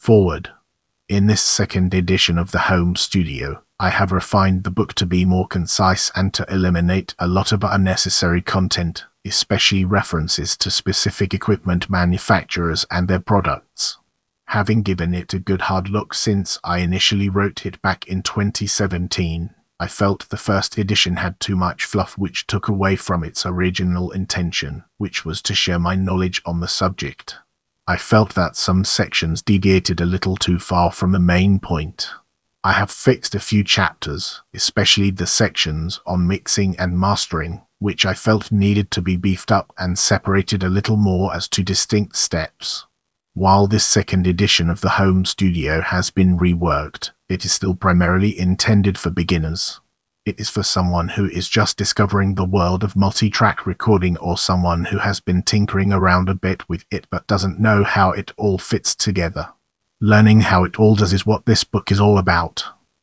Forward. In this second edition of the home studio, I have refined the book to be more concise and to eliminate a lot of unnecessary content, especially references to specific equipment manufacturers and their products. Having given it a good hard look since I initially wrote it back in 2017, I felt the first edition had too much fluff which took away from its original intention, which was to share my knowledge on the subject. I felt that some sections deviated a little too far from the main point. I have fixed a few chapters, especially the sections on mixing and mastering, which I felt needed to be beefed up and separated a little more as two distinct steps. While this second edition of the home studio has been reworked, it is still primarily intended for beginners. It is for someone who is just discovering the world of multi-track recording or someone who has been tinkering around a bit with it but doesn't know how it all fits together. Learning how it all does is what this book is all about.